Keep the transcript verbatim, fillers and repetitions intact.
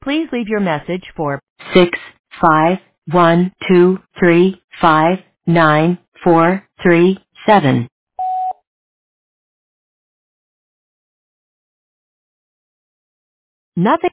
Please leave your message for six five one two three five nine four three seven. Nothing.